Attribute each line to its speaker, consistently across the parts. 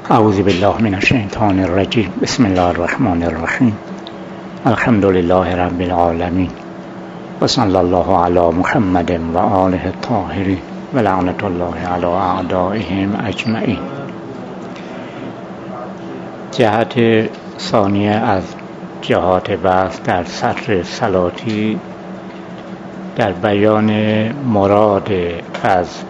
Speaker 1: اعوذ بالله من الشیطان الرجیم. بسم الله الرحمن الرحیم. الحمد لله رب العالمین و صلی الله علی محمد و آله الطاهرین و لعنت الله علی اعدائهم اجمعین. جهت ثانیه از جهات بحث در سطر صلاتی در بیان مراد از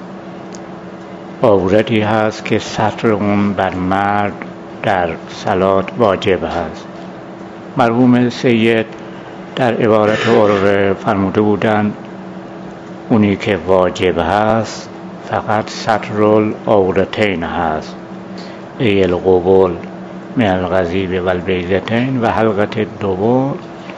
Speaker 1: عورتی هست که سطر اون بر مرد در صلات واجب هست. مرحوم سید در عبارت عرف فرموده بودند اونی که واجب هست فقط سطر العورتین هست، ای القبول من الغضیب و البیضتین و حلقة الدبر،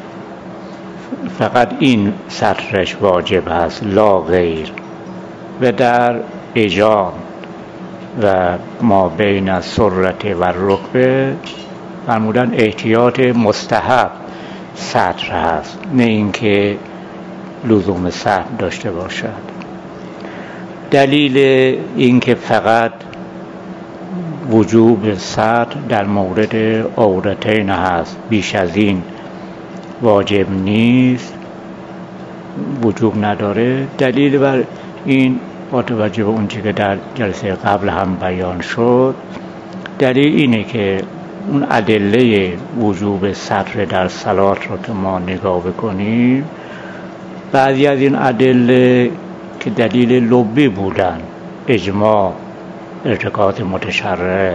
Speaker 1: فقط این سطرش واجب هست لا غیر. و در ایجان و ما بین السرة و الرکبه فرمودن احتیاط مستحب سطر هست، نه اینکه لزوم سطر داشته باشد. دلیل اینکه فقط وجوب سطر در مورد عورتین هست، بیش از این واجب نیست، وجوب نداره، دلیل بر این با توجه به اون چیزی که در جلسه قبل هم بیان شد، دلیل اینه که اون ادله وجوب سطر در صلات رو که ما نگاه بکنیم، بعضی از این ادله که دلیل لبی بودن، اجماع، ارتکاز متشرع،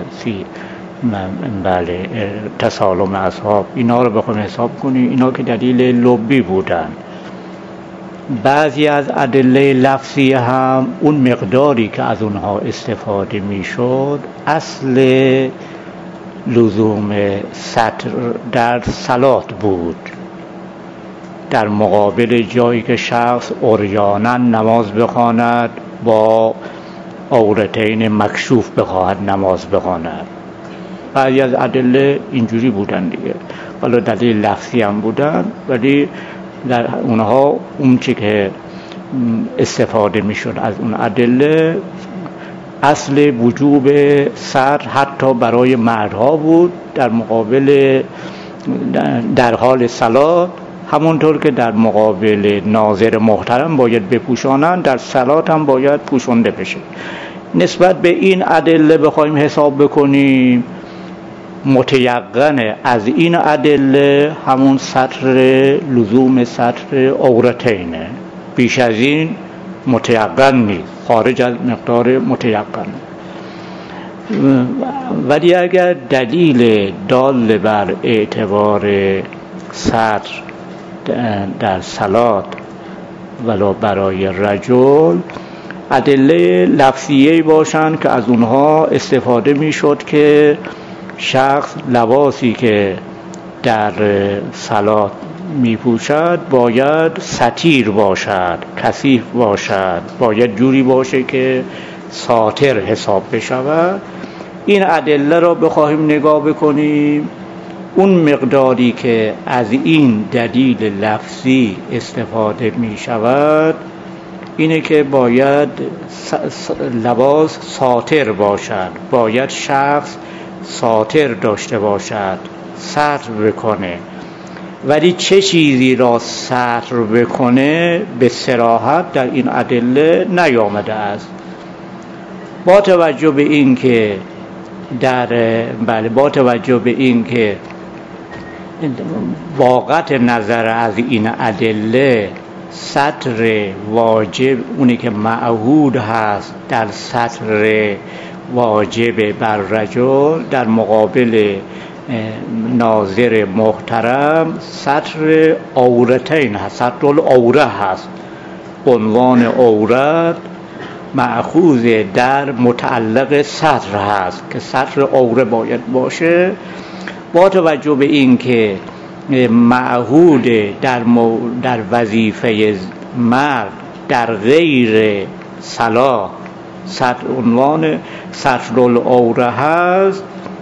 Speaker 1: تسالم اصحاب، اینا رو بخوایم حساب کنیم، اینا که دلیل لبی بودن. بعضی از ادله لفظی هم اون مقداری که از اونها استفاده میشد اصل لزوم سطر در صلات بود، در مقابل جایی که شخص عریانا نماز بخواند با عورتین مکشوف بخواهد نماز بخواند. بعضی از ادله اینجوری بودن دیگه، حالا دلیل لفظی هم بودن، ولی در اونها اون چی که استفاده میشد از اون ادله اصل وجوب سطر حتی برای مردها بود در مقابل در حال صلات، همونطور که در مقابل ناظر محترم باید بپوشانند، در صلات هم باید پوشانده بشه. نسبت به این ادله بخوایم حساب بکنیم، متیقنه از این ادله همون سطر لزوم سطر عورتینه، بیش از این متیقن نیست، خارج از مقدار متیقن. ولی اگر دلیل دال بر اعتبار سطر در صلات ولو برای رجل ادله لفظیه‌ای باشند که از اونها استفاده میشد که شخص لباسی که در صلات میپوشد باید ستیر باشد، کثیف باشد، باید جوری باشه که ساتر حساب بشود. این ادله را بخواهیم نگاه بکنیم، اون مقداری که از این دلیل لفظی استفاده میشود اینه که باید لباس ساتر باشد، باید شخص ساتر داشته باشد، ستر بکنه. ولی چه چیزی را ستر بکنه به صراحت در این ادله نیامده است. با توجه به این که با توجه به این که واقعیت نظر از این ادله سطر واجب اونی که معهود هست در سطر واجب بر رجل در مقابل ناظر محترم سطر عورتین هست، سطر العوره هست. عنوان عورت مأخوذ در متعلق سطر هست که سطر عوره باید باشه. با توجه به این که معهود در وظیفه مرد در غیر صلاة عنوان سطر العوره هست،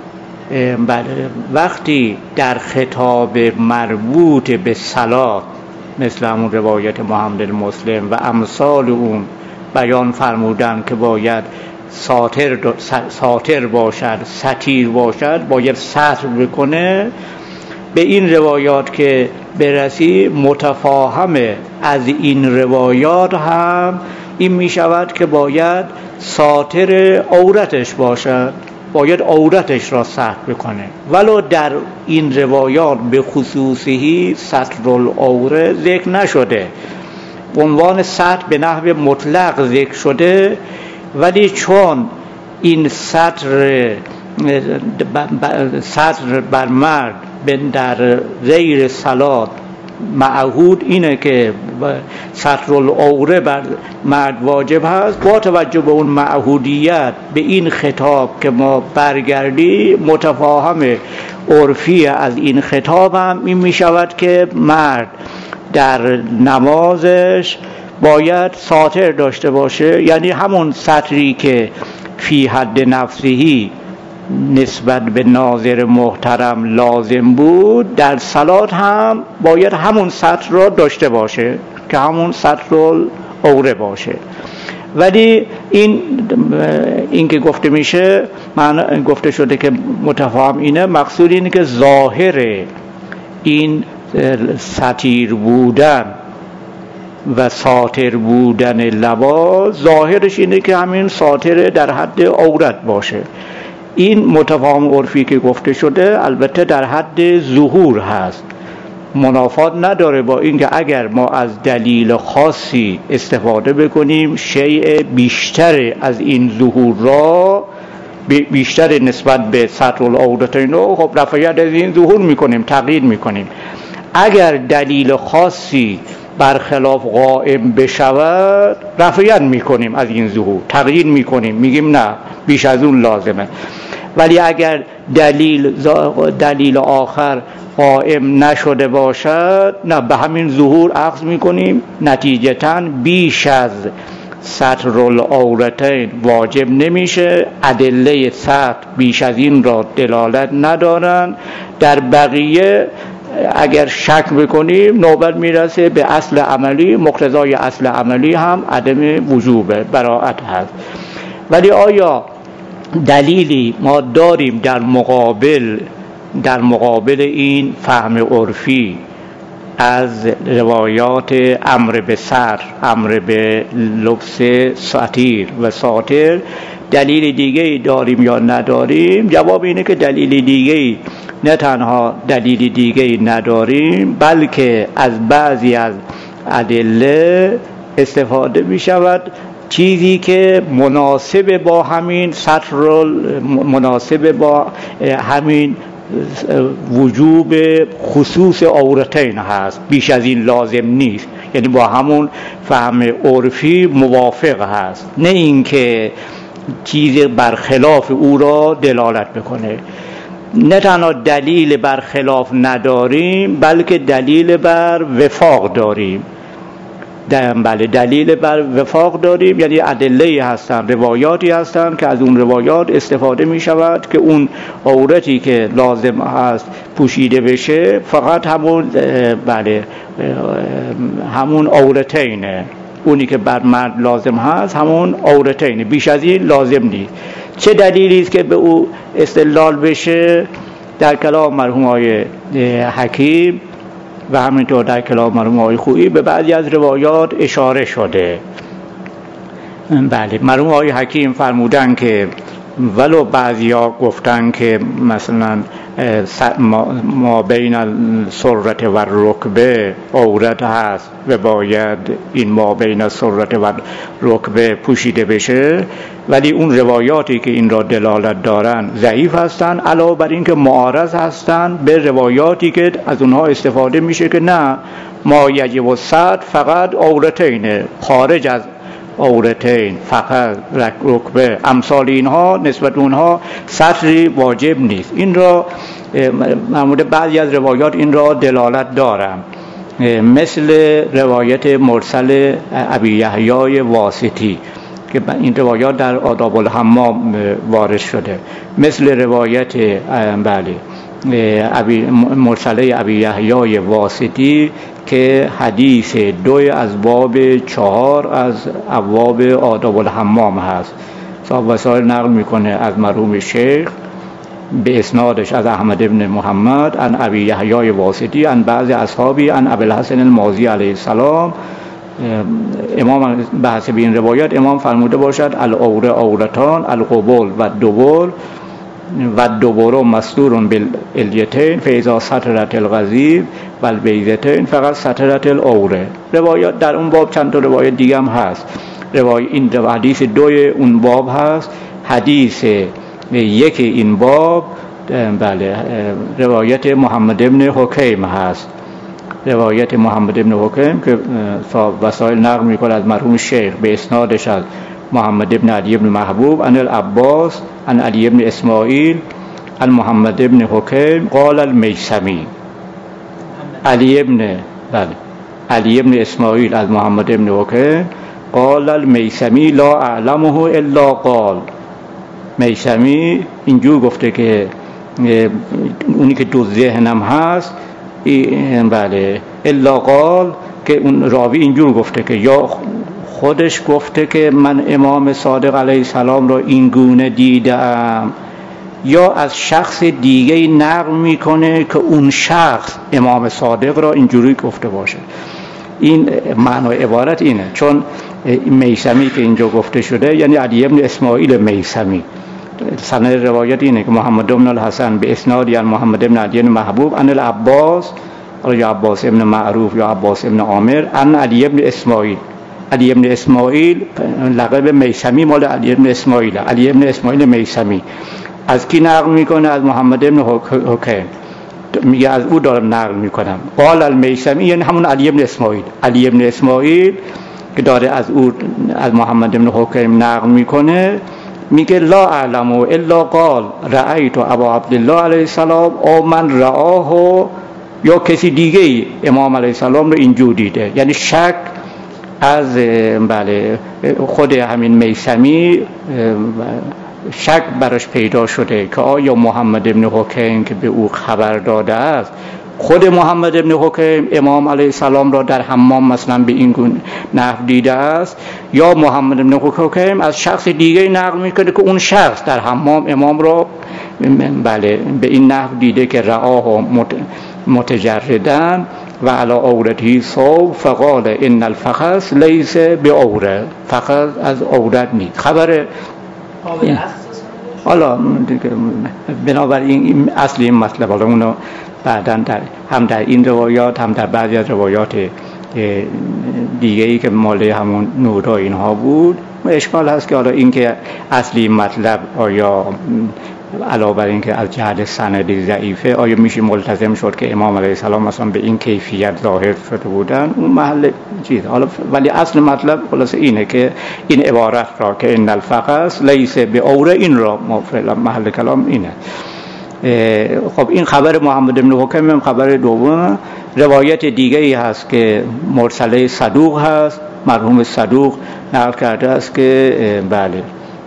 Speaker 1: وقتی در خطاب مربوط به صلاة مثل همون روایت محمد مسلم و امثال اون بیان فرمودن که باید ساتر باشد، ستیر باشد، باید ستر بکنه. به این روایات که برسی متفاهمه از این روایات هم این می شود که باید ساتر عورتش باشد، باید عورتش را ستر بکنه. ولو در این روایات به خصوصی ستر العوره ذکر نشده، عنوان ستر به نحو مطلق ذکر شده، ولی چون این ستر بر مرد در غیر صلات معهود اینه که ستر العوره بر مرد واجب هست، با توجه به اون معهودیت به این خطاب که ما برگردی متفاهم عرفی از این خطاب هم این می شود که مرد در نمازش باید ساتر داشته باشه، یعنی همون ستری که فی حد نفسهی نسبت به ناظر محترم لازم بود، در صلات هم باید همون ستر را داشته باشه که همون ستر العوره باشه. ولی این که گفته میشه، من گفته شده که متفاهم اینه، مقصود اینه که ظاهر این ستیر بودن و ساتر بودن لباس ظاهرش اینه که همین ساتر در حد عورت باشه. این متفاهم عرفی که گفته شده البته در حد ظهور هست، منافات نداره با اینکه اگر ما از دلیل خاصی استفاده بکنیم شیء بیشتر از این ظهور را، بیشتر نسبت به ستر العورتین رو خب رفعیت از این ظهور میکنیم، تقیید میکنیم. اگر دلیل خاصی برخلاف قائم بشود رفعیت میکنیم از این ظهور، تقیید میکنیم، میگیم نه بیش از اون لازمه. ولی اگر دلیل آخر قائم نشده باشد، نه به همین ظهور اخذ میکنیم، نتیجتاً بیش از ستر العورتین واجب نمیشه. ادله ستر بیش از این را دلالت ندارن. در بقیه اگر شک بکنیم نوبت میرسه به اصل عملی، مقتضای اصل عملی هم عدم وجوب براءت هست. ولی آیا دلیلی ما داریم در مقابل این فهم عرفی از روایات امر به ستر، امر به لبس ستیر و ساتر، دلیل دیگه‌ای داریم یا نداریم؟ جواب اینه که دلیل دیگه‌ای، نه تنها دلیل دیگه‌ای نداریم، بلکه از بعضی از ادله استفاده می شود چیزی که مناسب با همین ستر، مناسب با همین وجوب خصوص عورتین هست، بیش از این لازم نیست، یعنی با همون فهم عرفی موافق هست، نه اینکه چیز برخلاف او را دلالت بکنه. نه تنها دلیل برخلاف نداریم بلکه دلیل بر وفاق داریم. بله، دلیل بر وفاق داریم، یعنی ادله‌ای هستن، روایاتی هستن که از اون روایات استفاده می شود که اون عورتی که لازم هست پوشیده بشه فقط همون عورتینه، اونی که بر مرد لازم هست همون عورتینه، بیش از این لازم نیست. چه دلیلی است که به او استدلال بشه؟ در کلام مرحوم آقای حکیم و همینطور در کلام مرحوم آقای خویی به بعضی از روایات اشاره شده. بله، مرحوم آقای حکیم فرمودن که ولو بعضیا گفتن که مثلا ما بین السرة و الرکبه عورت هست و باید این ما بین السرة و الرکبه پوشیده بشه، ولی اون روایاتی که این را دلالت دارن ضعیف هستن، علاوه بر این که معارض هستن به روایاتی که از اونها استفاده میشه که نه، ما یجب الستر فقط عورتینه، خارج از عورتین فقط رکبه، امثال اینها نسبت اونها ستری واجب نیست. این را معمولا بعضی از روایات این را دلالت دارن، مثل روایت مرسل ابی یحیی واسطی که این روایات در آداب الحمام وارد شده، مثل روایت مرسله ابی یحیی واسطی که حدیث 2 از باب 4 از ابواب آداب الحمام هست صاحب وسائل نقل میکنه از مرحوم شیخ به اسنادش از احمد ابن محمد عن ابی یحیی واسطی عن بعض اصحابی عن ابی الحسن المازی علیه السلام. امام به حسب این روایت امام فرموده باشد العوره عورتان القبول و الدبر و الدبر مستور بالالیتین فاذا سترت الغضیب و البیضتین فقط سترت العوره. روایات در اون باب چند تا روایت دیگه هم هست. این حدیث 2 اون باب هست. حدیث 1 این باب بله روایت محمد ابن حکیم هست. روایت محمد ابن حکیم که صاحب وسائل نقل میکنه از مرحوم شیخ به اسنادش از محمد ابن علی ابن محبوب عن العباس عن علی ابن اسماعیل عن محمد ابن حکیم قال المیثمی. علی ابن اسماعیل از محمد ابن حکیم قال المیثمی لا اعلمه الا قال. میثمی اینجور گفته که اونی که دو ذهنم هست بله الا قال که اون راوی اینجور گفته که یا خودش گفته که من امام صادق علیه السلام را این گونه دیدم یا از شخص دیگه نقل میکنه که اون شخص امام صادق را اینجوری گفته باشه. این معنای عبارت اینه، چون میثمی که اینجا گفته شده یعنی علی ابن اسماعیل میثمی. سند روایت اینه که محمد بن الحسن به اسنادی عن محمد بن علی بن محبوب عن العباس یا عباس ابن معروف یا عباس ابن عامر عن علی ابن اسماعیل. علی ابن اسماعیل لقب میثمی مال علی ابن اسماعیل. علی ابن اسماعیل میثمی از کی نقل میکنه؟ از محمد ابن حکیم. میگه از او دارم نقل میکنم. قال المیثمی یعنی همون علی ابن اسماعیل. علی ابن اسماعیل که داره از او از محمد ابن حکیم نقل میکنه میگه لا اعلم الا قال رأیت ابا عبدالله علیه السلام او من رآه یا کسی دیگه امام علیه السلام رو اینجور دیده. یعنی شک از بله خود همین میثمی شک براش پیدا شده که آیا محمد ابن حکیم که به او خبر داده است خود محمد ابن حکیم امام علیه السلام را در حمام مثلا به این گونه نحو دیده است یا محمد ابن حکیم از شخص دیگه نقل میکنه که اون شخص در حمام امام را بله به این نحو دیده که رآه متجردن و علی عورته ثوب فقال ان الفخذ لیس بعوره. فخذ از عورت نیست. خبر حالا بنابراین این اصلی این مطلب حالا اونو بعداً هم در این روایات هم در بعضی از روایات دیگه‌ای که مال همون نورا اینها بود اشکال هست که حالا این که اصلی مطلب آیا علاوه بر این که از جهت سندی ضعیفه آیا میشه ملتزم شد که امام علیه السلام مثلا به این کیفیت ظاهر شده بودن اون محل چیز. حالا ولی اصل مطلب خلاص اینه که این عبارت را که ان الفخذ لیس بعوره این را محل کلام اینه. خب این خبر محمد بن حکیم هم خبر دوم. روایت دیگه ای هست که مرسله صدوق هست. مرحوم صدوق نقل کرده است که بله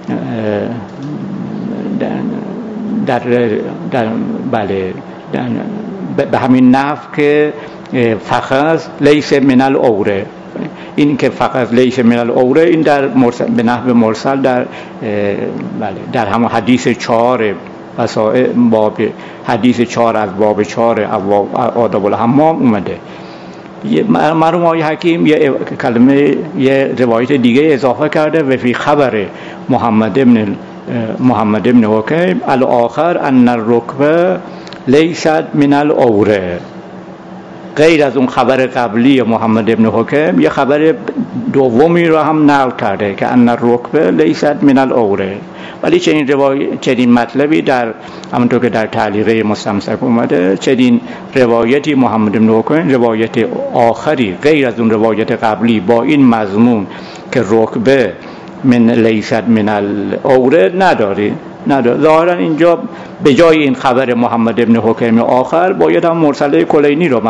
Speaker 1: به همین نحو که فخذ لیس من العوره. این که فخذ لیس من العوره این در به نحو مرسل در همون حدیث 4 باب حدیث 4 از باب 4 آداب الحمام اومده. مرحوم آقای حکیم یه کلمه یه روایت دیگه اضافه کرده و فی خبر محمد ابن حکیم الاخر ان الرکبه لیست من العوره. غیر از اون خبر قبلی محمد ابن حکیم یه خبر دومی رو هم نقل کرده که ان الرکبه لیست من العوره. ولی چنین مطلبی در همونطور که در تعلیقه مستمسک اومده چنین روایتی محمد بن حکیم روایت آخری غیر از اون روایت قبلی با این مضمون که رکبه من لیست من العوره نداره. ظاهرا اینجا به جای این خبر محمد بن حکیم آخر باید هم مرسله کلینی رو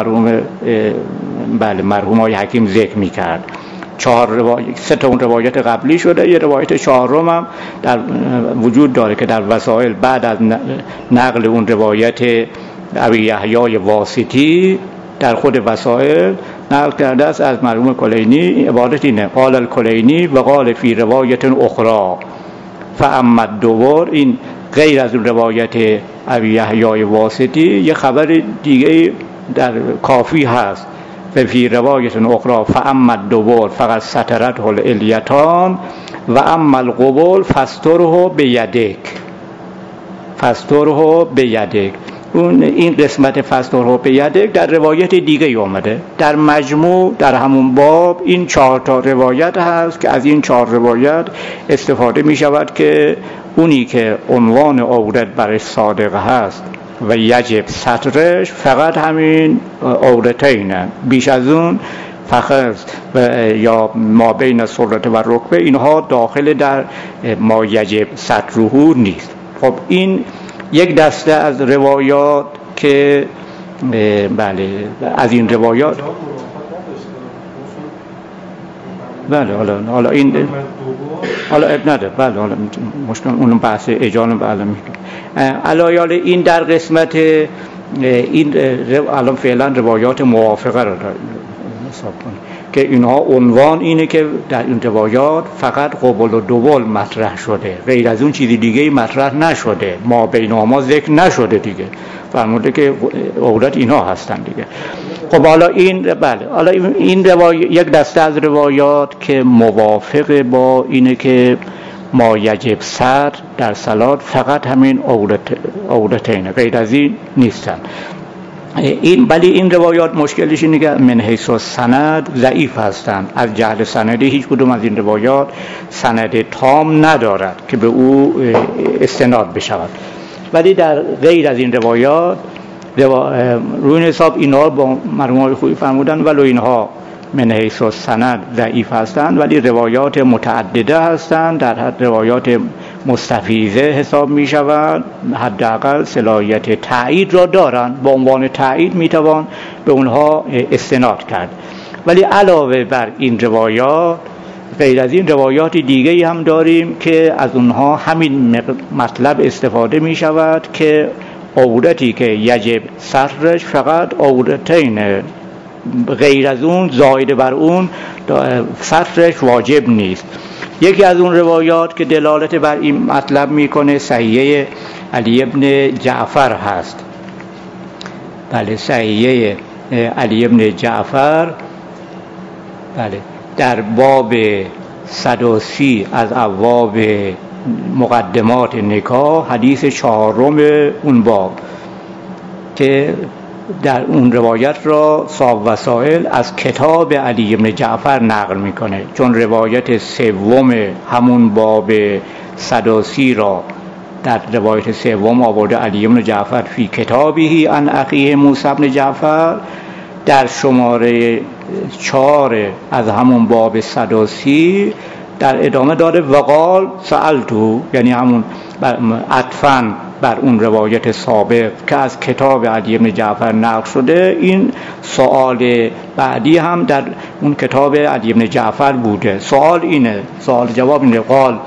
Speaker 1: مرحوم آقای حکیم ذکر می‌کرد. 3 تا اون روایت قبلی شده. یه روایت 4م هم در وجود داره که در وسائل بعد از نقل اون روایت ابی یحیی واسطی در خود وسائل نقل کرده است از مرحوم کلینی. عبارت اینه قال الکلینی و قال فی روایت اخرى فاما الدبر، این غیر از روایت ابی یحیی واسطی یه خبر دیگه در کافی هست، فی روایت اخرى فاما الدبر فقط سترته الیتان و اما القبل فاستره بیدک، فاستره بیدک. این قسمت فاستره بیدک در روایت دیگه اومده. در مجموع در همون باب این 4 تا روایت هست که از این 4 روایت استفاده می شود که اونی که عنوان عورت برش صادق هست و یجب سترش فقط همین عورتینه، بیش از اون فخذ یا ما بین السرة و رکبه اینها داخل در ما یجب ستره نیست. خب این یک دسته از روایات که بله از این روایات بله حالا این حالا اب نده، بله حالا مشکل اون بحث اجانه بله میگه علایال این در قسمت این الان فعلا روایات موافقه رو حساب کنیم که اینها عنوان اینه که در این روایات فقط قبل و دوبل مطرح شده، غیر از اون چیزی دیگه مطرح نشده، ما بینهما ذکر نشده دیگه، فرموده که عورت اینها هستن دیگه. خب حالا این بله حالا این یک دسته از روایات که موافق با اینه که ما یجب ستر در صلات فقط همین عورتین، غیر از این نیستن. ولی این روایات مشکلش اینه که من حیث السند ضعیف هستند، از جهت سندی هیچ کدوم از این روایات سند تام ندارد که به او استناد بشود. ولی در غیر از این روایات روی حساب اینها با مرحوم خویی فرمودن ولو اینها من حیث السند ضعیف هستند ولی روایات متعدده هستند، در حد روایات مستفیضه حساب می شود، حداقل صلاحیت تایید را دارند، با عنوان تایید می توان به اونها استناد کرد. ولی علاوه بر این روایات غیر از این روایات دیگه هم داریم که از اونها همین مطلب استفاده می شود که عورتی که یجب سترش فقط عورتین، غیر از اون زائد بر اون سترش واجب نیست. یکی از اون روایات که دلالت بر این مطلب میکنه صحیحه علی ابن جعفر هست. بله صحیحه علی ابن جعفر بله در باب 130 از ابواب مقدمات نکاح حدیث 4 اون باب که در اون روایت را صاحب وسائل از کتاب علی ابن جعفر نقل میکنه، چون روایت 3 همون باب 130 را در روایت 3 آورده علی ابن جعفر فی کتابه عن اخیه موسی بن جعفر، در شماره 4 از همون باب 130 در ادامه داره وقال سألتو، یعنی همون عطفاً بر اون روایت سابق که از کتاب علی بن جعفر نقل شده، این سوال بعدی هم در اون کتاب علی بن جعفر بوده. سوال اینه، سوال جواب اینه قال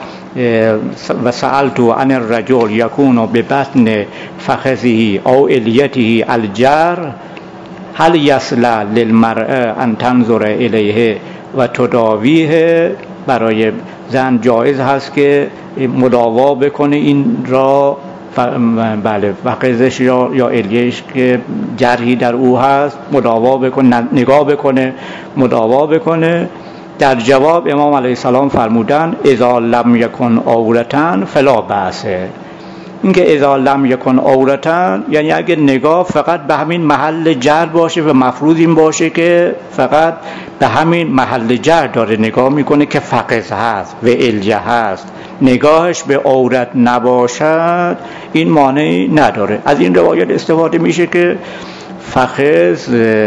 Speaker 1: و سألتو عن الرجل یکون ببطن فخذه او الیته الجر هل یصلح للمرأة ان تنظر الیه و تداویه، برای زن جایز هست که مداوا بکنه این را بله فخذش یا الیهش که جرحی در او هست مداوا بکنه، نگاه بکنه مداوا بکنه. در جواب امام علیه السلام فرمودن اذا لم یکن عورتن فلا بأس. اینکه اذا لم یکن عورتن یعنی اگه نگاه فقط به همین محل جر باشه و مفروض این باشه که فقط به همین محل جر داره نگاه میکنه که فخذ هست و الجه هست، نگاهش به عورت نباشد، این مانعی نداره. از این روایت استفاده میشه که فخذ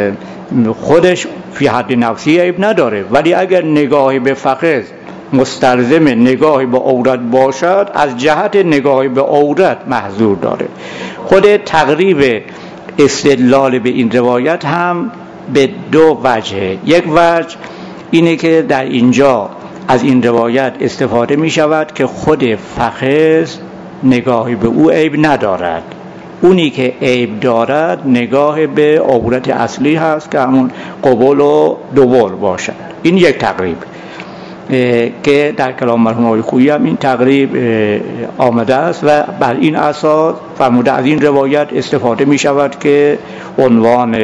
Speaker 1: خودش فی حد نفسی عیب نداره، ولی اگر نگاهی به فخذ مستلزم نگاهی به عورت باشد از جهت نگاهی به عورت محظور داره. خود تقریب استدلال به این روایت هم به 2 وجه. یک وجه اینه که در اینجا از این روایت استفاده می شود که خود فخذ نگاهی به او عیب ندارد، اونی که عیب دارد نگاه به عورت اصلی هست که همون قبول و دوبل باشد. این یک تقریب. که در کلام مرحوم آقای خویی هم این تقریب آمده است و بر این اساس فرموده از این روایت استفاده می شود که عنوان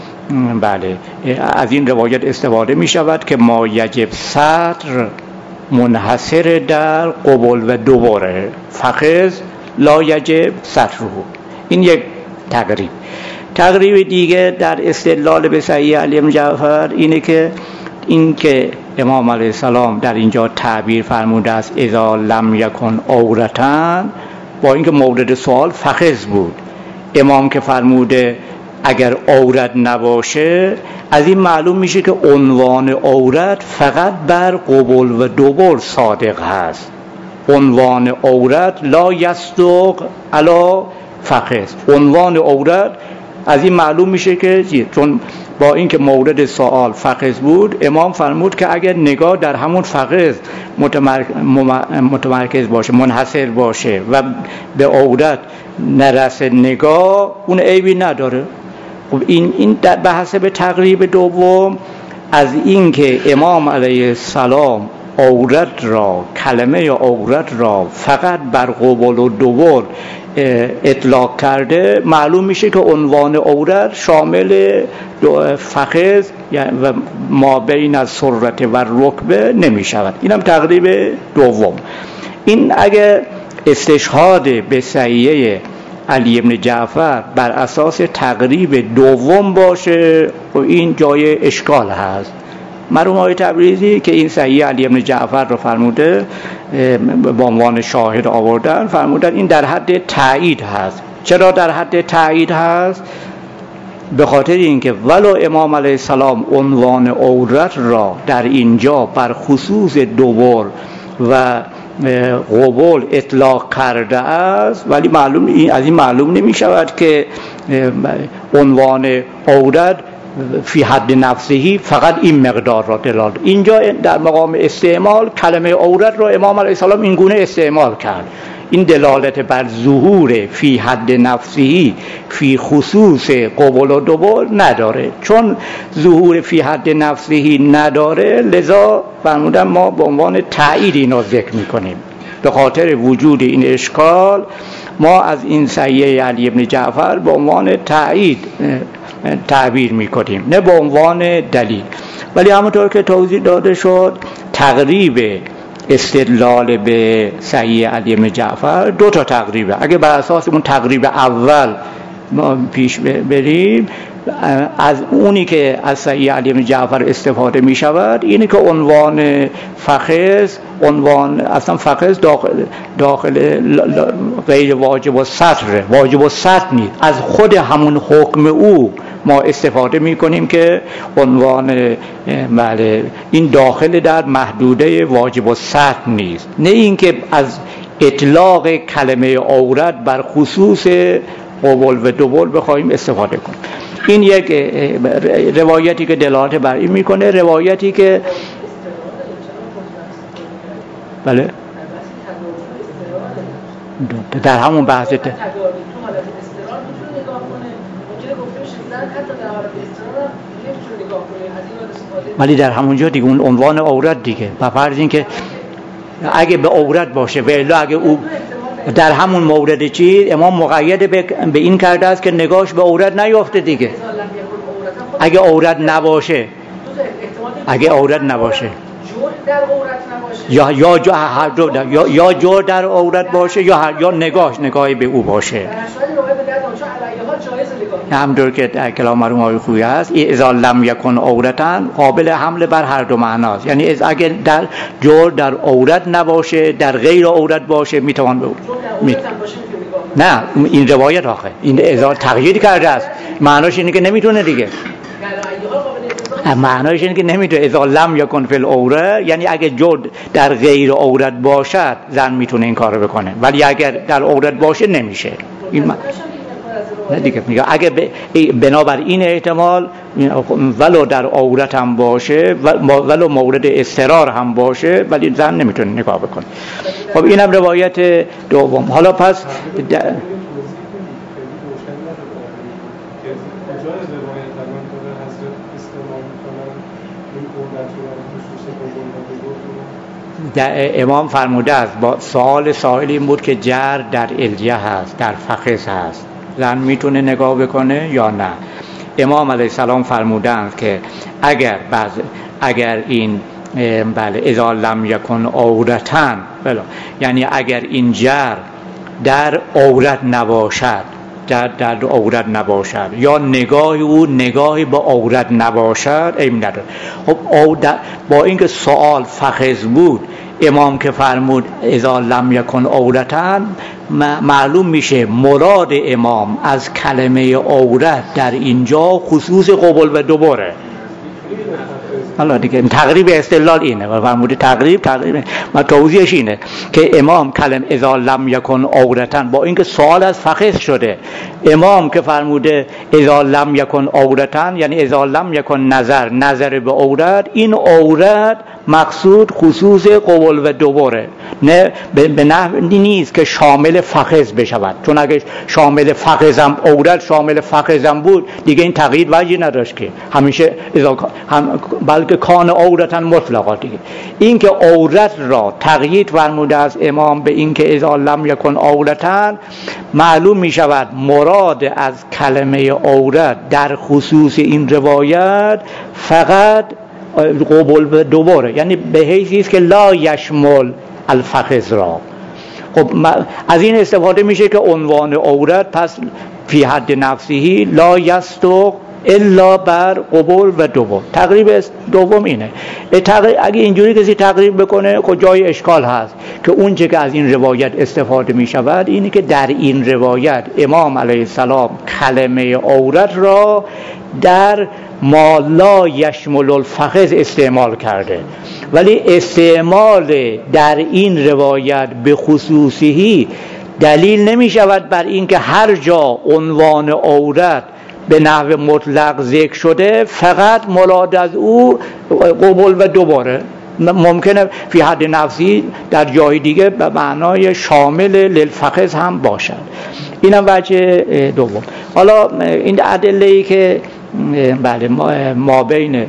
Speaker 1: از این روایت استفاده می شود که ما یجب سطر منحصر در قبول و دوباره فخذ لا یجب سطره. این یک تقریب دیگه در استدلال به صحیح علی بن جعفر این که امام علیه السلام در اینجا تعبیر فرموده است اذا لم یکن عورتاً، با اینکه مورد سوال فخذ بود، امام که فرموده اگر عورت نباشه، از این معلوم میشه که عنوان عورت فقط بر قبول و دوبل صادق هست. عنوان عورت لا یصدق علی فخذ. عنوان عورت از این معلوم میشه که چون با اینکه مورد سوال فخذ بود، امام فرمود که اگر نگاه در همون فخذ متمرکز باشه، منحصر باشه و به عورت نرسه نگاه، اون عیبی نداره. خب این به حسب تقریب دوم از اینکه امام علیه السلام عورت را، کلمه عورت را فقط بر قبول و دوبل اطلاق کرده، معلوم میشه که عنوان عورت شامل فخذ و ما بین از سرت و رکبه نمی شود. اینم تقریب دوم. این اگه استشهاد به صحیحه علی بن جعفر بر اساس تقریب دوم باشه، و این جای اشکال هست. مرحوم آقای تبریزی که این صحیح علی بن جعفر رو فرموده به عنوان شاهد آوردن، فرمودن این در حد تایید هست. چرا در حد تایید هست؟ به خاطر اینکه ولو امام علیه السلام عنوان عورت را در اینجا بر خصوص دوبر و قبول اطلاق کرده است، ولی از این معلوم نمی شود که عنوان عورت فی حد نفسهی فقط این مقدار را دلالت. اینجا در مقام استعمال کلمه عورت را امام علیه السلام این گونه استعمال کرد. این دلالت بر ظهور فی حد نفسهی فی خصوص قبول و دوبل نداره. چون ظهور فی حد نفسهی نداره، لذا فرمودن ما به عنوان تایید اینو ذکر میکنیم. به خاطر وجود این اشکال ما از این صحیح علی بن جعفر به عنوان تایید تعبیر میکنیم، نه به عنوان دلیل. ولی همونطور که توضیح داده شد، تقریب استدلال به صحیح علی بن جعفر دو تا تقریبه. اگه بر اساس اون تقریب اول ما پیش بریم، از اونی که از صحیح علی بن جعفر استفاده می شود اینه که عنوان فخذ، اصلا فخذ داخل غیر واجب و سطر، واجب و سطر نیست. از خود همون حکم او ما استفاده می کنیم که عنوان این داخل در محدوده واجب و سطر نیست، نه اینکه از اطلاق کلمه عورت بر خصوص قبول و دوبل بخوایم استفاده کنیم. این یک روایتی که دلالت بر این میکنه، روایتی که بله در همون بحث ولی در همونجا دیگه اون عنوان عورت دیگه، و فرض این که اگه به عورت باشه و الا اگه او در همون مورد چیز امام مقید به این کرده است که نگاهش به عورت نیافته دیگه. اگه عورت نباشه یا جور در عورت باشه یا نگاهی به او باشه. همونطور که در کلام مرحوم آقای خویی هست، اذا لم یکن عورتاً قابل حمل بر هر دو معناست. یعنی اگه در جور در عورت نباشه، در غیر عورت باشه، میتوان به نه این روایت آخه این اذا تغییر کرده است، معناش اینه که نمیتونه دیگه. معناش اینه که نمیتونه. اذا لم یکن فی العوره یعنی اگه جور در غیر عورت باشد زن میتونه این کارو بکنه، ولی اگر در عورت باشه نمیشه. این نه دیگه میگه اگه بنابر این احتمال ولو در عورت هم باشه ولو مورد اضطرار هم باشه، ولی زن نمیتونه نگاه بکنه. خب اینم روایت دوم. حالا پس امام فرموده است با سوال این بود که جر در الجه هست، در فخذ هست، زن میتونه نگاه بکنه یا نه؟ امام علیه السلام فرمودند که اگر این اذا لم یکن عورتن، یعنی اگر این جر در عورت نباشد، در عورت نباشد یا نگاه او نگاهی با عورت نباشد، عیب نداره. خب با اینکه سوال فخذ بود، امام که فرمود اذا لم یکن عورتن، معلوم میشه مراد امام از کلمه عورت در اینجا خصوص قبل و دبره. حالا دیگه تقریب استدلال اینه و فرموده تقریب ما توضیحش اینه که امام کلمه اذا لم یکن عورتن با اینکه سوال از فخذ شده، امام که فرموده اذا لم یکن عورتن یعنی اذا لم یکن نظر به عورت، این عورت مقصود خصوص قبل و دبره، نه به نحوی نیست که شامل فخذ بشود، چون اگه شامل فخذم عورت شامل فخذم بود دیگه این تقیید وجهی نداشت که همیشه بلکه کان عورتن مطلقا. دیگه این که عورت را تقیید فرموده از امام به این که اذا لم یکن عورتن، معلوم می شود مراد از کلمه عورت در خصوص این روایت فقط قبل و دوباره، یعنی به حیثی است که لا یشمل الفخذ را. خب از این استفاده میشه که عنوان عورت پس فی حد نفسهی لا یستق الا بر قبول و دوم. تقریب دوم اینه. اگه اینجوری کسی تقریب بکنه خب جای اشکال هست که اون چه که از این روایت استفاده می شود اینه که در این روایت امام علیه السلام کلمه عورت را در ما لا یشمل الفخذ استعمال کرده، ولی استعمال در این روایت به خصوصی دلیل نمی شود بر این که هر جا عنوان عورت به نحو مطلق ذکر شده فقط مراد از او قبول و دوباره. ممکنه فی حد نفسی در جای دیگه به معنای شامل للفخذ هم باشد. اینم وجه دوم. حالا این ادله‌ای که بله ما بین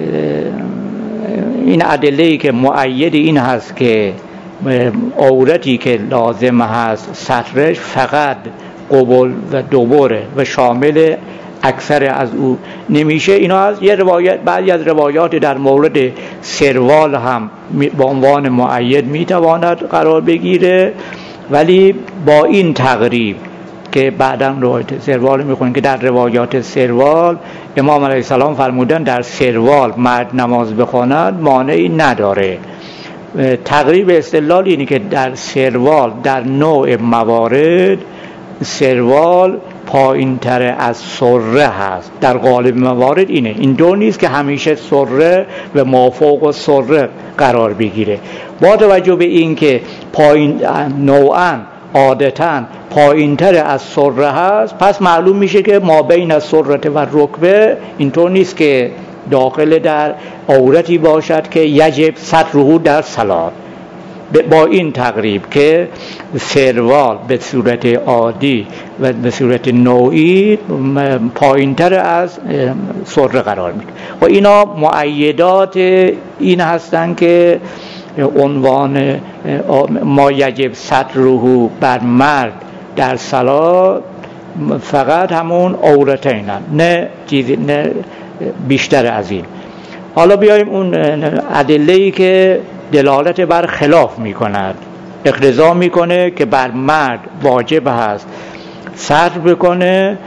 Speaker 1: این ادله‌ای که مؤید این هست که عورتی که لازم هست سترش فقط قبول و دوباره و شامل اکثر از او نمیشه، اینا از یه روایت، بعضی از روایات در مورد سروال هم با عنوان مؤید میتواند قرار بگیره، ولی با این تقریب که بعداً روایت سروال میخونیم که در روایات سروال امام علیه السلام فرمودن در سروال مرد نماز بخواند مانعی نداره. تقریب استدلال اینه که در سروال در نوع موارد سروال پایین تر از سره هست، در غالب موارد اینه. این دو نیست که همیشه سره و مافوق و سره قرار بگیره. با توجه به این که پایین نوعاً عادتاً پایین تر از سره هست، پس معلوم میشه که ما بین از سرت و رکبه اینطور نیست که داخل در عورتی باشد که یجب ستره در صلات. با این تقریب که سروال به صورت عادی و به صورت نوعی پایین‌تر از سره قرار میگیره و اینا مؤیدات این هستن که عنوان ما یجب ستره بر مرد در صلات فقط همون عورتین، نه چیزی، نه بیشتر از این. حالا بیایم اون ادله‌ای که دلالت بر خلاف میکند، اقتضا میکنه که بر مرد واجب هست ستر بکنه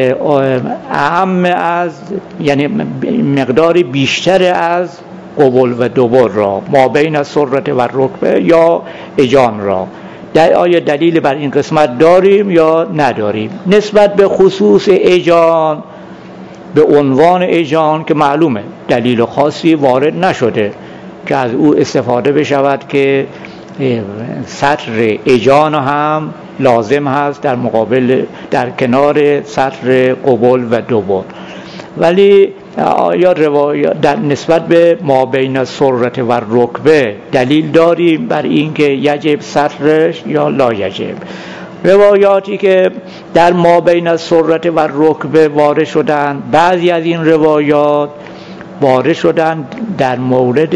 Speaker 1: اعم از، یعنی مقداری بیشتر از قبول و دبر را، ما بین از سرت و رکبه یا اجان را. آیا دلیل بر این قسمت داریم یا نداریم؟ نسبت به خصوص اجان، به عنوان اجان که معلومه دلیل خاصی وارد نشده که از او استفاده بشود که سطر اجان هم لازم هست در مقابل، در کنار سطر قبول و دوبار. ولی آیا روایات در نسبت به ما بین سرت و رکبه دلیل داریم بر این که یجب سطرش یا لا یجب؟ روایاتی که در ما بین سرت و رکبه وارد شدن، بعضی از این روایات وارد شدن در مورد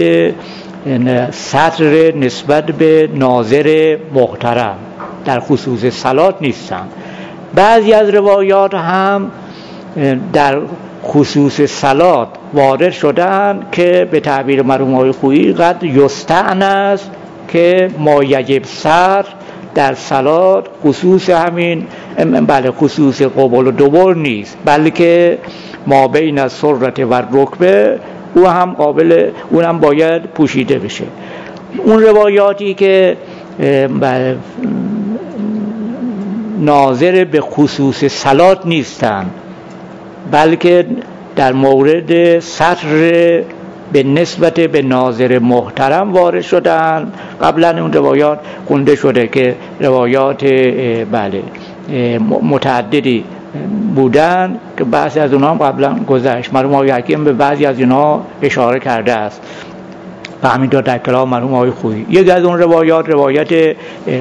Speaker 1: سطر نسبت به ناظر محترم، در خصوص صلات نیستن. بعضی از روایات هم در خصوص صلات وارد شدن که به تعبیر مرحوم آقای خویی قد یستأنس که ما یجب سر در صلات خصوص همین خصوص قبول و دبر نیست، بلکه ما بین السرة و الرکبه اون هم باید پوشیده بشه. اون روایاتی که ناظر به خصوص صلات نیستن بلکه در مورد سطر به نسبت به ناظر محترم وارد شدن، قبلا اون روایات خونده شده که روایات متعددی بودن که بعضی از اونها هم قبلا گذشت. مرحوم آقای حکیم به بعضی از اینها اشاره کرده است و همینطور در کلام مرحوم آقای خویی. یکی از اون روایت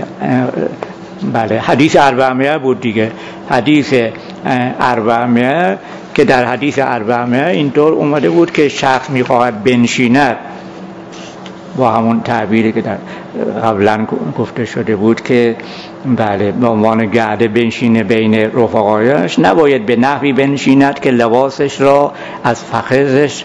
Speaker 1: حدیث 400 بود دیگه، حدیث 400 که در حدیث 400 اینطور اومده بود که شخص میخواهد بنشیند، با همون تعبیری که در قبلا گفته شده بود که به عنوان گرده بنشینه بین رفقایش، نباید به نحوی بنشیند که لباسش را از فخذش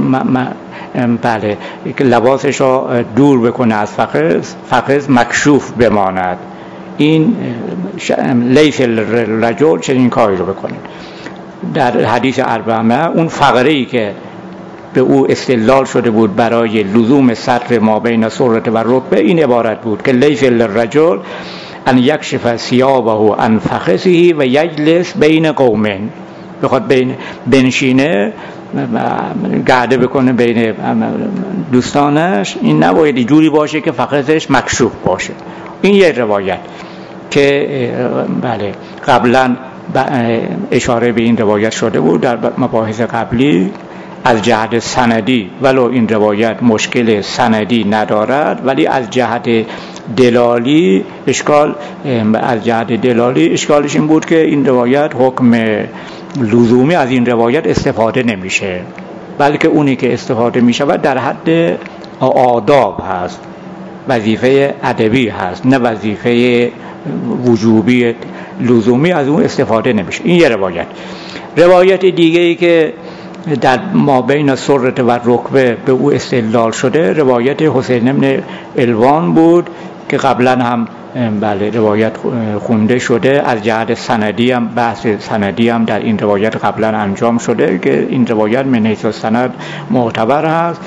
Speaker 1: که لباسش را دور بکنه از فخذ مکشوف بماند. این لیس الرجل چنین کاری رو بکنه. در حدیث 400 اون فقره‌ای که به او استدلال شده بود برای لزوم سطر ما بین سرة و رکبه این عبارت بود که لیس الرجل ان یکشف ثیابه عن فخذه و یجلس بین قوم، بخواد بنشینه گرده بکنه بین دوستانش، این نباید جوری باشه که فخذش مکشوف باشه. این یه روایت که قبلا اشاره به این روایت شده بود در مباحث قبلی از جهت سندی، ولو این روایت مشکل سندی ندارد ولی از جهت دلالی اشکالش این بود که این روایت حکم لزومی از این روایت استفاده نمیشه، بلکه اونی که استفاده میشه و در حد آداب هست، وظیفه ادبی هست، نه وظیفه وجوبی لزومی از اون استفاده نمیشه. این یه روایت دیگه ای که در ما بین سرة و رکبه به او استدلال شده روایت حسین بن الوان بود که قبلا هم روایت خونده شده. از جهت سندی هم بحث سندی هم در این روایت قبلا انجام شده که این روایت من حیث السند معتبر هست.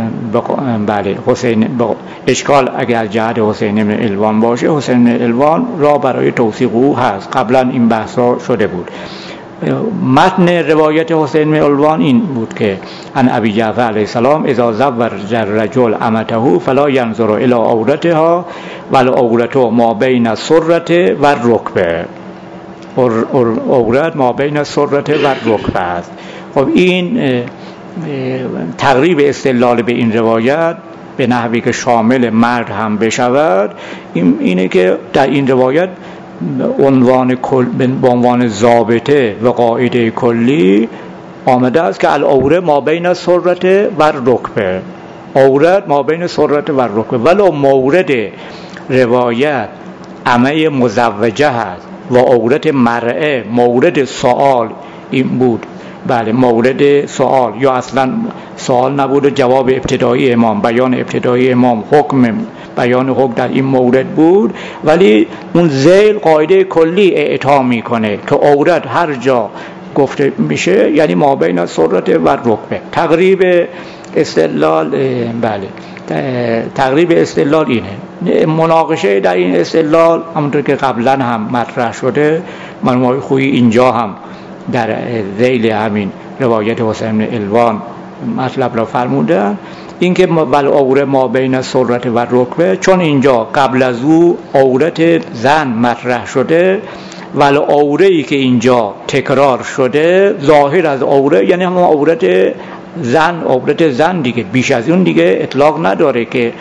Speaker 1: حسین اشکال اگر از جهت حسین بن الوان باشه، حسین بن الوان را برای توثیق او هست، قبلا این بحثا شده بود. متن روایت حسین بن الوان این بود که ان ابی جعفر علیه السلام اذا زوج الرجل امته فلا ينظر الى عورتها والعورة ما بین السرة و الرکبه. عورت ما بین السرة و الرکبه است. خب این تقریب استدلال به این روایت به نحوی که شامل مرد هم بشود اینه که در این روایت به عنوان ضابطه و قاعده کلی آمده است که العوره ما بین السرة و الرکبه، عورت ما بین السرة و الرکبه، ولو مورد روایت عمه مزوجه هست و عورت مرأه مورد سوال این بود، مورد سوال یا اصلا سوال نبود و جواب ابتدایی امام، بیان ابتدایی امام، بیان حکم در این مورد بود، ولی اون ذیل قاعده کلی اعطا میکنه که عورت هر جا گفته میشه یعنی ما بین السرة و الرکبه. تقریب استدلال اینه. مناقشه در این استدلال همونطور که قبلا هم مطرح شده، مرحوم آقای خویی اینجا هم در ذیل همین روایت حسین بن الوان مطلب را فرمودن، اینکه والعوره ما بین السرة و الرکبه، چون اینجا قبل از او عورت زن مطرح شده، والعوره‌ای که اینجا تکرار شده ظاهر از عوره یعنی همون عورت زن دیگه، بیش از اون دیگه اطلاق نداره که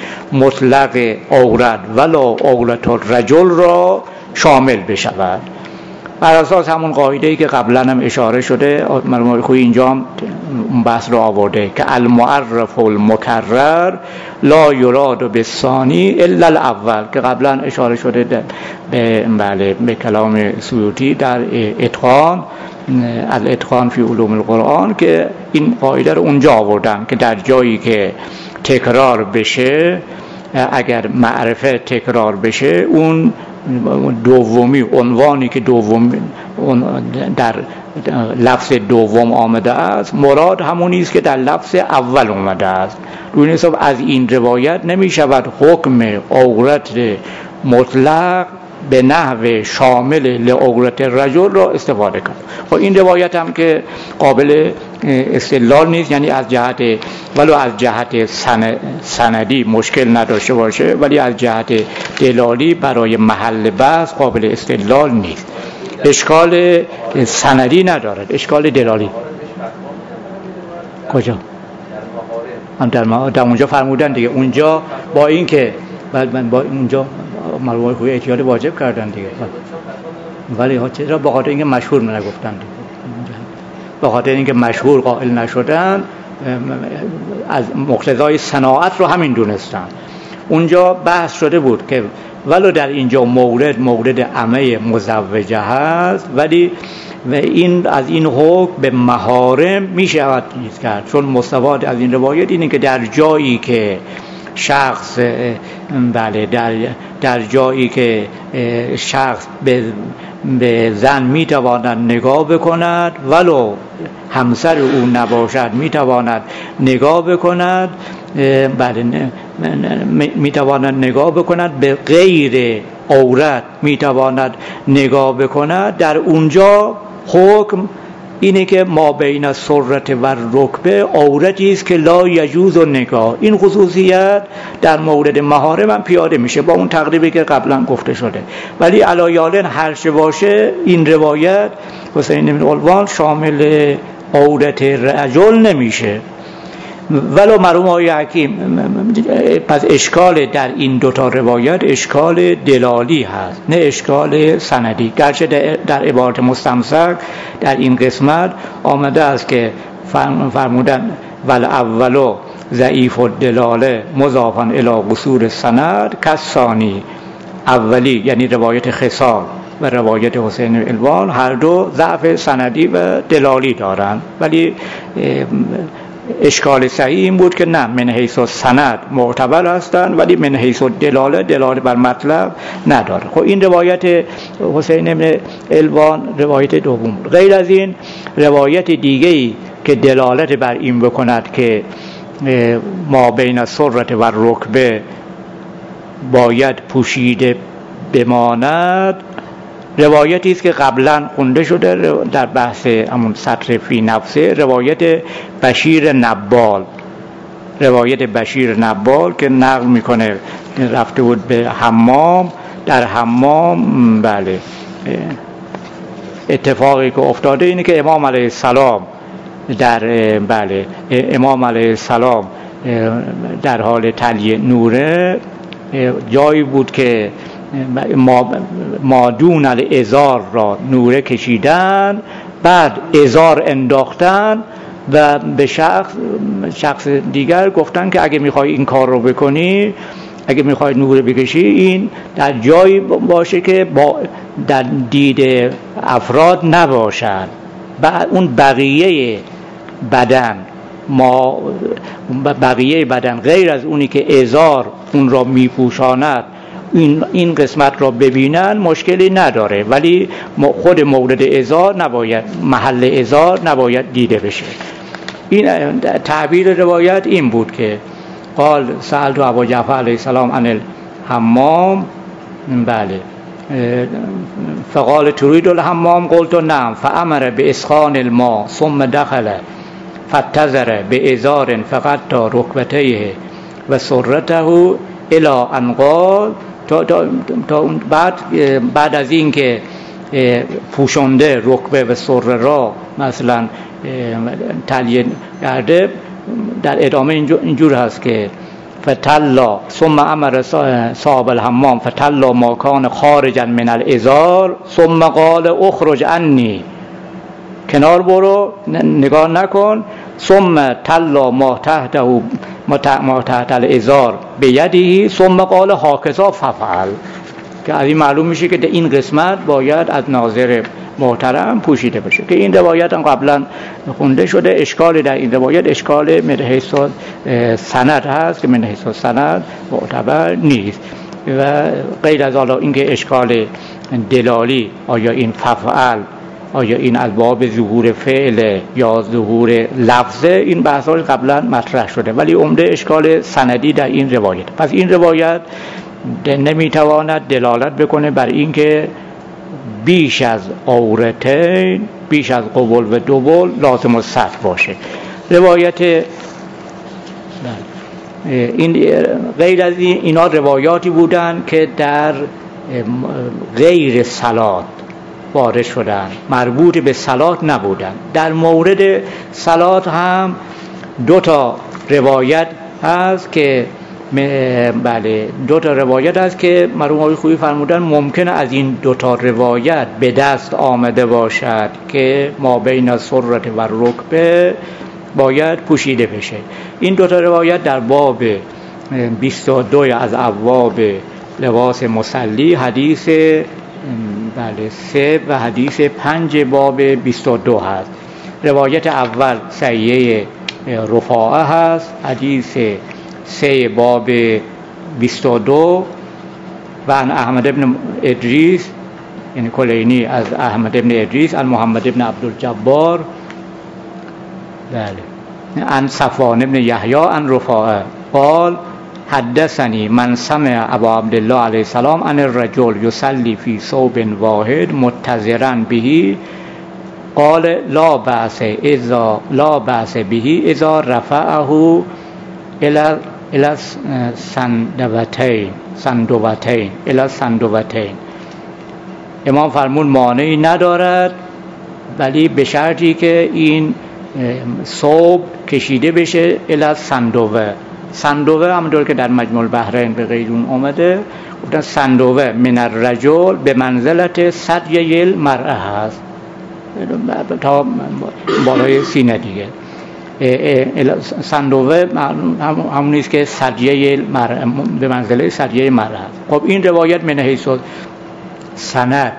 Speaker 1: مطلق عورت ولا عورت الرجل را شامل بشود. بر اساس همون قاعده‌ای که قبلا هم اشاره شده، مرحوم خویی اینجا هم اون بحث رو آورده که المعرف المکرر لا یراد بالثانی الا الاول، که قبلا اشاره شده به کلام سیوطی در اتقان، الاتقان فی علوم القرآن، که این قاعده رو اونجا آوردن که در جایی که تکرار بشه، اگر معرفه تکرار بشه، اون دومی عنوانی که دوم در لفظ دوم آمده است مراد همونی است که در لفظ اول آمده است. روی حساب از این روایت نمی شود حکم عورت مطلق به نحو شامل لعورت الرجل را استفاده کرد. خب این روایت هم که قابل استدلال نیست، یعنی از جهت ولو از جهت سندی مشکل نداشته باشه، ولی از جهت دلالی برای محل بحث قابل استدلال نیست. اشکال سندی ندارد، اشکال دلالی. کجا؟ در اونجا فرمودن دیگه، اونجا با این که با اونجا مرحوم خویی احتیاط واجب کردن دیگه، ولی ها چرا؟ به خاطر اینکه مشهور نگفتن، به خاطر اینکه مشهور قائل نشدن، از مقتضای صناعت رو همین دونستن. اونجا بحث شده بود که ولو در اینجا مورد عمه مزوجه هست، ولی این از این حکم به محارم میشه چیز کرد، چون مستفاد از این روایت اینه که در جایی که شخص در جایی که شخص به زن میتواند نگاه بکند، ولو همسر او نباشد میتواند نگاه بکند، میتواند نگاه بکند، به غیر عورت میتواند نگاه بکند. در اونجا حکم اینه که ما بین السرة و الرکبه عورتی است که لا یجوز نگاه. این خصوصیت در مورد محارم هم پیاده میشه با اون تقریبی که قبلا گفته شده، ولی علایالن هر چه باشه این روایت حسین بن علوان شامل عورت رجل نمیشه. ولو مرحوم آقای حکیم، پس اشکال در این دوتا روایت اشکال دلالی هست، نه اشکال سندی. گرچه در عبارت مستمسک در این قسمت آمده است که فرمودن والاولو ضعیف الدلاله مضافا الی قصور سند کثانی، اولی یعنی روایت خصال و روایت حسین بن علوان هر دو ضعف سندی و دلالی دارند، ولی اشکال صحیح این بود که نه، من حیث سند معتبر هستند، ولی من حیث دلاله بر مطلب نداره. خب این روایت حسین بن علوان روایت دوم. غیر از این روایت دیگه‌ای که دلالت بر این بکند که ما بین السرة و الرکبه باید پوشیده بماند، روایتی است که قبلا خونده شده در بحث همون سطر فی نفسه، روایت بشیر نبال. روایت بشیر نبال که نقل میکنه رفته بود به حمام، در حمام اتفاقی که افتاده اینه که امام علیه السلام امام علیه السلام در حال تلی نوره، جایی بود که مادون الازار را نوره کشیدن، بعد ازار انداختن و به شخص دیگر گفتن که اگه میخوای این کار رو بکنی، اگه میخوای نوره بکشی، این در جایی باشه که در دید افراد نباشد. بعد اون بقیه بدن غیر از اونی که ازار اون را میپوشاند این قسمت را ببینن مشکلی نداره، ولی خود مورد ازار نباید، محل ازار نباید دیده بشه. این تعبیر روایت این بود که قال سألت ابا جعفر علیه السلام عن الحمام، فقال تريد الحمام قلت نعم فأمر بإسخان الماء ثم دخل فاتزر بإزار فغطى ركبتيه وسرته الى ان قال، تا بعد از این که پوشنده رکبه و سره را مثلا تلیه کرده، در ادامه اینجور هست که فتلا ثم امر صاحب الحمام فتلا ما کان خارجا من الازار ثم قال اخرج عنی، کنار برو نگاه نکن. ثم تلا ما تحت الازار بیدی ثم قال هکذا ففعل، که از این معلوم میشه که این قسمت باید از ناظر محترم پوشیده بشه، که این روایت هم قبلا خونده شده. اشکال در این روایت اشکال من حیث سند هست که من حیث سند معتبر نیست. و غیر از حالا اینکه اشکال دلالی، آیا این ففعل آیا این از باب ظهور فعل یا ظهور لفظه، این بحث‌ها قبلا مطرح شده، ولی عمده اشکال سندی در این روایت. پس این روایت نمیتواند دلالت بکنه بر اینکه بیش از عورتین، بیش از قبول و دوبل لازم السطر باشه. روایت این غیر از اینا روایاتی بودن که در غیر صلات وارد شدن، مربوط به صلات نبودن. در مورد صلات هم دو تا روایت هست که دو تا روایت هست که مرحوم آقای خویی فرمودن ممکنه از این دو تا روایت به دست آمده باشد که ما بین سرت و رکبه باید پوشیده بشه. این دو تا روایت در باب 22 از ابواب لباس مصلی، حدیث 3 و حدیث 5 باب 22 هست. روایت اول صحیحه رفاعه هست، حدیث 3 باب 22 و عن احمد ابن ادریس، یعنی کلینی از احمد ابن ادریس عن محمد ابن عبدالجبار، عن صفوان ابن یحیی عن رفاعه قال حدثني من سمع ابا عبدالله علیه السلام عن الرجل يصلي في ثوب واحد متزرا به قال لا بأس به اذا رفعه الى السندوتين. امام فرمود مانعی ندارد، ولی به شرطی که این ثوب کشیده بشه الی السندوه. سندوه همونطور که در مجموع البحرین به غیر اون آمده، گفتن سندوه من الرجل به منزلت ثدی المرأه هست، تا بالای سینه دیگه. سندوه همون نیست که ثدیه المرأه به منزله ثدیه مرأه هست. خب این روایت من حیث سند،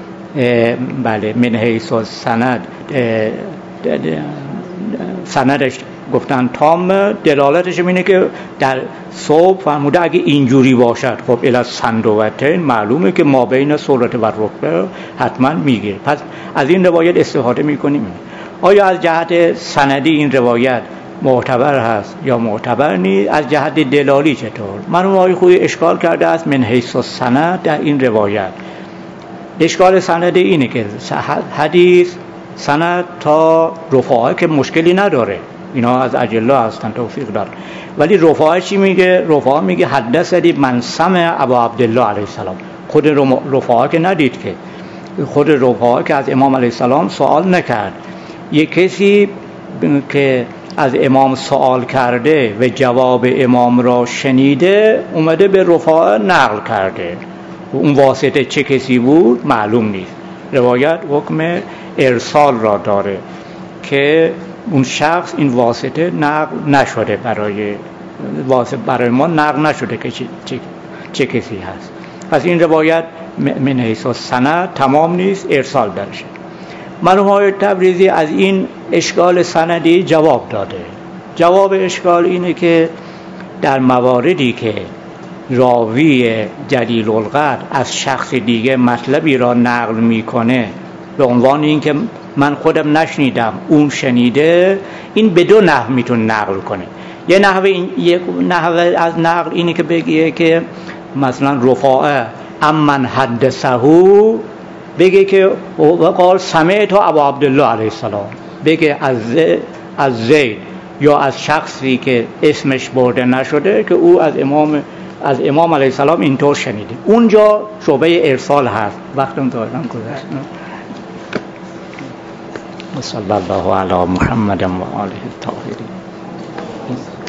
Speaker 1: من حیث سند سندش گفتن تام، دلالتش اینه که در صوب فرموده اگه اینجوری باشد خب الی السندوتین، معلومه که ما بین سرت و رکبه حتما میگیره. پس از این روایت استفاده میکنیم. آیا از جهت سندی این روایت معتبر هست یا معتبر نیست؟ از جهت دلالی چطور؟ مرحوم آقای خویی اشکال کرده است من حیث سند در این روایت. اشکال سند اینه که حدیث سند تا رفاعه که مشکلی نداره، اینا از اجلا هستن، توفیق دار. ولی رفاعه چی میگه؟ رفاعه میگه حدثنی من سمع ابا عبدالله علیه السلام. خود رفاعه که ندید، که خود رفاعه که از امام علیه السلام سوال نکرد، یک کسی که از امام سوال کرده و جواب امام را شنیده اومده به رفاعه نقل کرده. اون واسطه چه کسی بود معلوم نیست. روایت حکم ارسال را داره که اون شخص این واسطه نقل نشده، برای ما نقل نشده که چه کسی هست. پس این روایت من حیث سند تمام نیست، ارسال درشه. مرحوم آقای تبریزی از این اشکال سندی جواب داده. جواب اشکال اینه که در مواردی که راوی جلیل القدر از شخص دیگه مطلبی را نقل میکنه به عنوان اینکه من خودم نشنیدم اون شنیده، این به دو نحو میتونه نقل کنه. یه نحو از نقل اینه که بگه که مثلا رفاعه امن حدثه، بگه که قال سمعت ابا عبدالله علیه السلام، بگه از زید یا از شخصی که اسمش برده نشده که او از امام علیه السلام اینطور شنیده. اونجا شعبه ارسال هست. وقتم دارم گذشت. صلی الله علی محمد و آله الطاهرین.